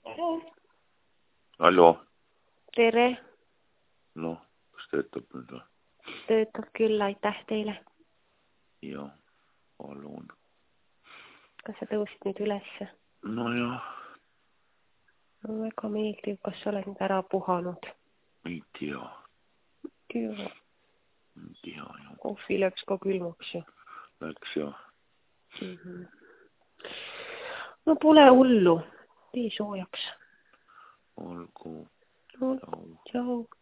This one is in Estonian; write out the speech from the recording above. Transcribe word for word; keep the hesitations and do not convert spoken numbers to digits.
Hallo. Tere. Noh, kas töötab nüüd või? Töötab küll, aitäh teile. Jah, palun. Kas sa tõusid nüüd ülesse? No jah. No, väga meeldiv, kas sa oled nüüd ära puhanud? Ei tea. Tea. Ei tea, jah. Kohvi läks ka külmaks ju. Läks jah. Mm -hmm. No pole hullu. Tee soojaks. Olgu. No, tšau.